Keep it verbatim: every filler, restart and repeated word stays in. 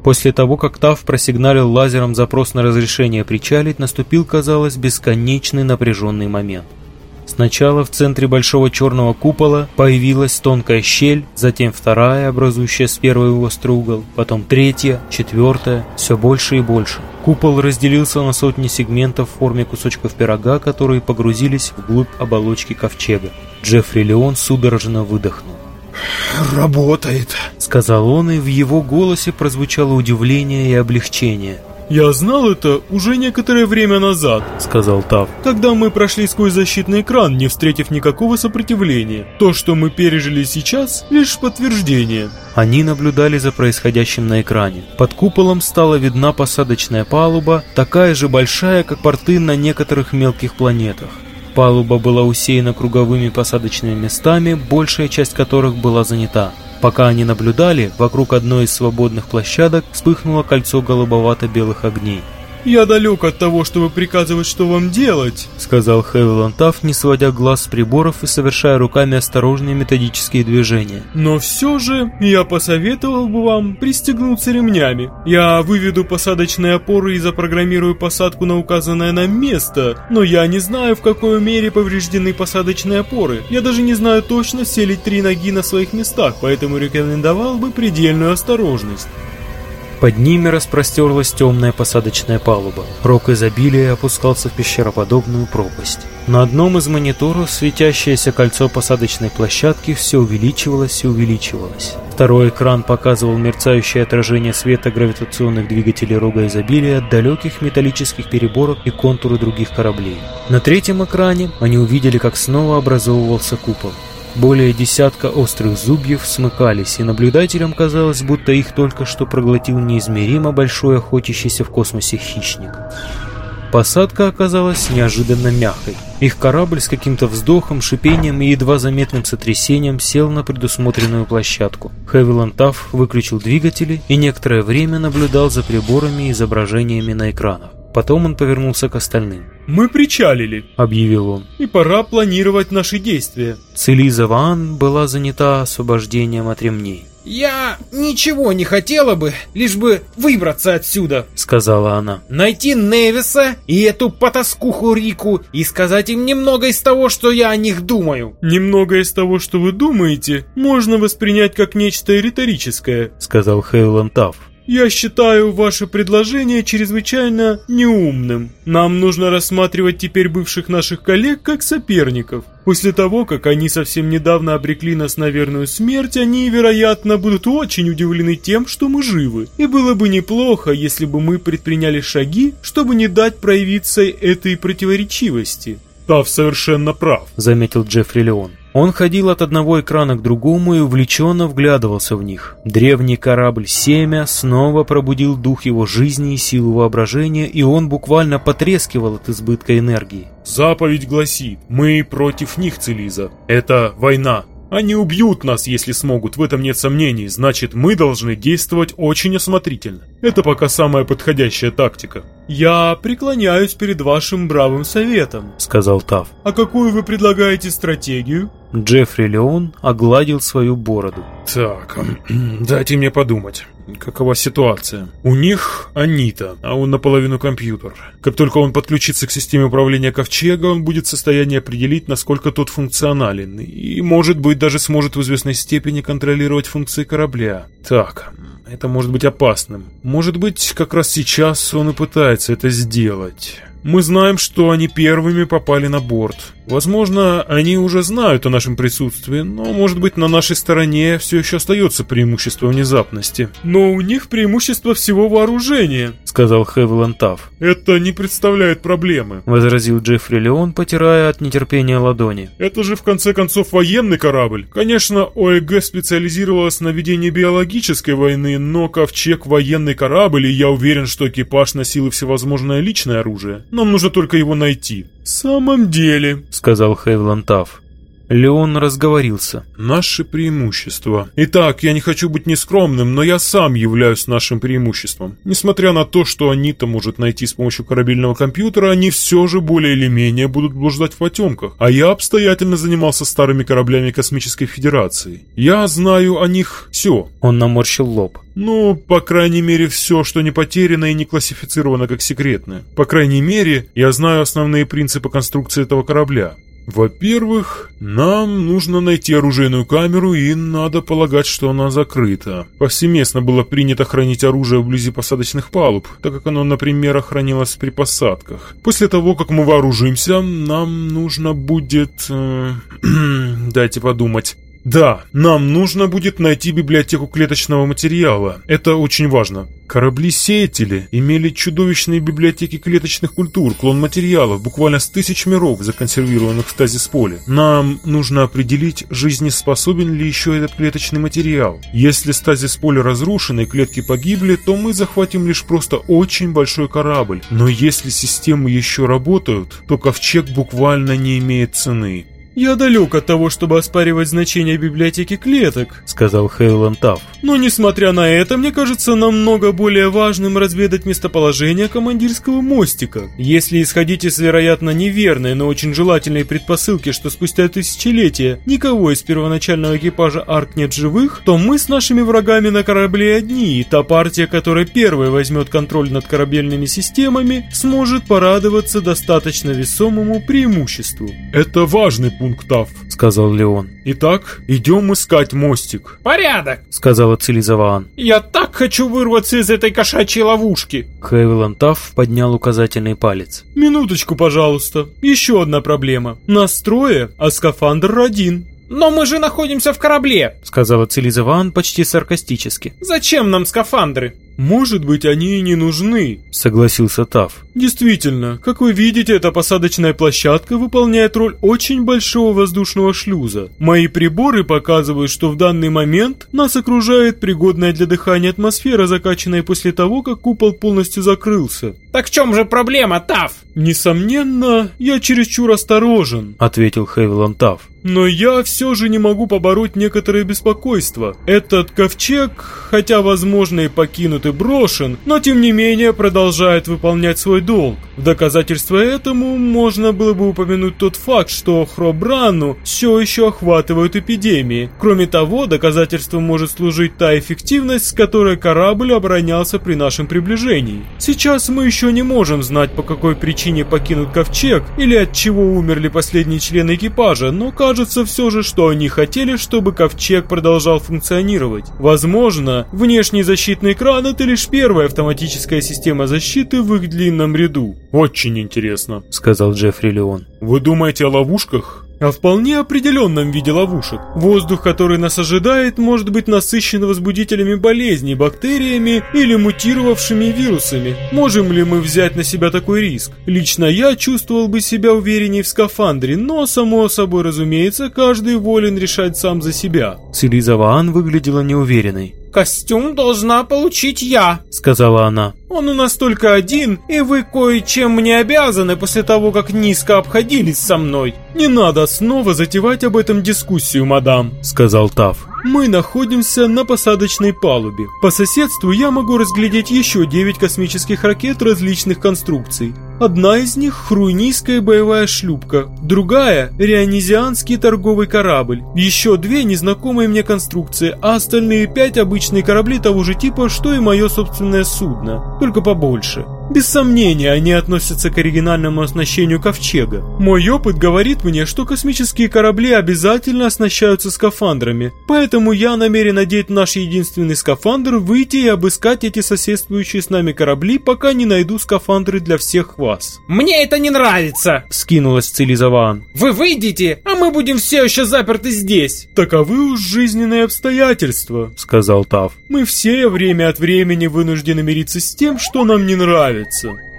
После того, как Тафф просигналил лазером запрос на разрешение причалить, наступил, казалось, бесконечный напряженный момент. Сначала в центре большого черного купола появилась тонкая щель, затем вторая, образующая с первой острый угол, потом третья, четвертая, все больше и больше. Купол разделился на сотни сегментов в форме кусочков пирога, которые погрузились вглубь оболочки ковчега. Джеффри Леон судорожно выдохнул. «Работает», — сказал он, и в его голосе прозвучало удивление и облегчение. «Я знал это уже некоторое время назад», — сказал Тафф, «когда мы прошли сквозь защитный экран, не встретив никакого сопротивления. То, что мы пережили сейчас, лишь подтверждение». Они наблюдали за происходящим на экране. Под куполом стала видна посадочная палуба, такая же большая, как порты на некоторых мелких планетах. Палуба была усеяна круговыми посадочными местами, большая часть которых была занята. Пока они наблюдали, вокруг одной из свободных площадок вспыхнуло кольцо голубовато-белых огней. «Я далек от того, чтобы приказывать, что вам делать», — сказал Хевиланд Тафф, не сводя глаз с приборов и совершая руками осторожные методические движения. «Но все же я посоветовал бы вам пристегнуться ремнями. Я выведу посадочные опоры и запрограммирую посадку на указанное нам место, но я не знаю, в какой мере повреждены посадочные опоры. Я даже не знаю точно, все ли три ноги на своих местах, поэтому рекомендовал бы предельную осторожность». Под ними распростерлась темная посадочная палуба. Рог изобилия опускался в пещероподобную пропасть. На одном из мониторов светящееся кольцо посадочной площадки все увеличивалось и увеличивалось. Второй экран показывал мерцающее отражение света гравитационных двигателей Рога изобилия от далеких металлических переборок и контуры других кораблей. На третьем экране они увидели, как снова образовывался купол. Более десятка острых зубьев смыкались, и наблюдателям казалось, будто их только что проглотил неизмеримо большой охотящийся в космосе хищник. Посадка оказалась неожиданно мягкой. Их корабль с каким-то вздохом, шипением и едва заметным сотрясением сел на предусмотренную площадку. Хевиланд Тафф выключил двигатели и некоторое время наблюдал за приборами и изображениями на экранах. Потом он повернулся к остальным. «Мы причалили», — объявил он, — «и пора планировать наши действия». Целиза Ваан была занята освобождением от ремней. «Я ничего не хотела бы, лишь бы выбраться отсюда», — сказала она. «Найти Невиса и эту потаскуху Рику и сказать им немного из того, что я о них думаю». «Немного из того, что вы думаете, можно воспринять как нечто риторическое», — сказал Хевиланд Тафф. «Я считаю ваше предложение чрезвычайно неумным. Нам нужно рассматривать теперь бывших наших коллег как соперников. После того, как они совсем недавно обрекли нас на верную смерть, они, вероятно, будут очень удивлены тем, что мы живы. И было бы неплохо, если бы мы предприняли шаги, чтобы не дать проявиться этой противоречивости». «Тафф совершенно прав», — заметил Джеффри Леон. Он ходил от одного экрана к другому и увлеченно вглядывался в них. Древний корабль «Семя» снова пробудил дух его жизни и силу воображения, и он буквально потрескивал от избытка энергии. «Заповедь гласит, мы против них, Целиза. Это война. Они убьют нас, если смогут, в этом нет сомнений. Значит, мы должны действовать очень осмотрительно. Это пока самая подходящая тактика». «Я преклоняюсь перед вашим бравым советом», — сказал Тафф. «А какую вы предлагаете стратегию?» Джеффри Леон огладил свою бороду. «Так, дайте мне подумать. Какова ситуация? У них Анита, а он наполовину компьютер. Как только он подключится к системе управления Ковчега, он будет в состоянии определить, насколько тот функционален, и, может быть, даже сможет в известной степени контролировать функции корабля. Так, это может быть опасным. Может быть, как раз сейчас он и пытается это сделать». Мы знаем, что они первыми попали на борт. Возможно, они уже знают о нашем присутствии, но, может быть, на нашей стороне все еще остается преимущество внезапности. «Но у них преимущество всего вооружения», — сказал Хевиланд Тафф. «Это не представляет проблемы», — возразил Джеффри Леон, потирая от нетерпения ладони. «Это же, в конце концов, военный корабль. Конечно, ОЭГ специализировалась на ведении биологической войны, но Ковчег — военный корабль, и я уверен, что экипаж носил и всевозможное личное оружие. Нам нужно только его найти». «В самом деле», — сказал Хевиланд Тафф. Леон разговорился. Наше преимущество. Итак, я не хочу быть нескромным, но я сам являюсь нашим преимуществом. Несмотря на то, что они-то может найти с помощью корабельного компьютера, они все же более или менее будут блуждать в потемках. А я обстоятельно занимался старыми кораблями Космической Федерации. Я знаю о них все. Он наморщил лоб. Ну, по крайней мере, все, что не потеряно и не классифицировано как секретное. По крайней мере, я знаю основные принципы конструкции этого корабля. Во-первых, нам нужно найти оружейную камеру, и надо полагать, что она закрыта. Повсеместно было принято хранить оружие вблизи посадочных палуб, так как оно, например, хранилось при посадках. После того, как мы вооружимся, нам нужно будет... Э, дайте подумать... Да, нам нужно будет найти библиотеку клеточного материала. Это очень важно. Корабли-сеятели имели чудовищные библиотеки клеточных культур, клон материалов, буквально с тысяч миров, законсервированных в стазис-поле. Нам нужно определить, жизнеспособен ли еще этот клеточный материал. Если стазис-поле разрушено и клетки погибли, то мы захватим лишь просто очень большой корабль. Но если системы еще работают, то ковчег буквально не имеет цены. «Я далек от того, чтобы оспаривать значение библиотеки клеток», — сказал Хейланд Тафф. «Но, несмотря на это, мне кажется намного более важным разведать местоположение командирского мостика. Если исходить из, вероятно, неверной, но очень желательной предпосылки, что спустя тысячелетия никого из первоначального экипажа Арк нет живых, то мы с нашими врагами на корабле одни, и та партия, которая первая возьмет контроль над корабельными системами, сможет порадоваться достаточно весомому преимуществу». «Это важный пункт. Пункт Тафф», — сказал Леон. «Итак, идем искать мостик». «Порядок», — сказала Цилизаваан. «Я так хочу вырваться из этой кошачьей ловушки». Хейланд Тафф поднял указательный палец. «Минуточку, пожалуйста. Еще одна проблема. Нас трое, а скафандр один». «Но мы же находимся в корабле», — сказала Цилизаваан почти саркастически. «Зачем нам скафандры?» «Может быть, они и не нужны», — согласился Тафф. «Действительно, как вы видите, эта посадочная площадка выполняет роль очень большого воздушного шлюза. Мои приборы показывают, что в данный момент нас окружает пригодная для дыхания атмосфера, закачанная после того, как купол полностью закрылся». «Так в чем же проблема, Тафф?» «Несомненно, я чересчур осторожен», — ответил Хейланд Тафф. «Но я все же не могу побороть некоторое беспокойство. Этот ковчег, хотя, возможно, и покинут и брошен, но тем не менее продолжает выполнять свой долг. В доказательство этому можно было бы упомянуть тот факт, что Хробранну все еще охватывают эпидемии. Кроме того, доказательством может служить та эффективность, с которой корабль оборонялся при нашем приближении. Сейчас мы еще не можем знать, по какой причине покинут ковчег или от чего умерли последние члены экипажа, но кажется все же, что они хотели, чтобы ковчег продолжал функционировать. Возможно, внешний защитный экран — это лишь первая автоматическая система защиты в их длинном ряду». «Очень интересно», — сказал Джеффри Леон. «Вы думаете о ловушках?» «О вполне определенном виде ловушек. Воздух, который нас ожидает, может быть насыщен возбудителями болезней, бактериями или мутировавшими вирусами. Можем ли мы взять на себя такой риск? Лично я чувствовал бы себя увереннее в скафандре, но, само собой разумеется, каждый волен решать сам за себя». Цилизаваан выглядела неуверенной. «Костюм должна получить я», — сказала она. «Он у нас только один, и вы кое-чем мне обязаны после того, как низко обходились со мной». «Не надо снова затевать об этом дискуссию, мадам», — сказал Тафф. «Мы находимся на посадочной палубе. По соседству я могу разглядеть еще девять космических ракет различных конструкций. Одна из них — хруйнийская боевая шлюпка, другая — рионизианский торговый корабль, еще две незнакомые мне конструкции, а остальные пять — обычные корабли того же типа, что и мое собственное судно, только побольше. Без сомнения, они относятся к оригинальному оснащению ковчега. Мой опыт говорит мне, что космические корабли обязательно оснащаются скафандрами, поэтому я намерен надеть наш единственный скафандр, выйти и обыскать эти соседствующие с нами корабли, пока не найду скафандры для всех вас». «Мне это не нравится!» — вскинулась Цилизаваан. «Вы выйдете, а мы будем все еще заперты здесь!» «Таковы уж жизненные обстоятельства», — сказал Тафф. «Мы все время от времени вынуждены мириться с тем, что нам не нравится».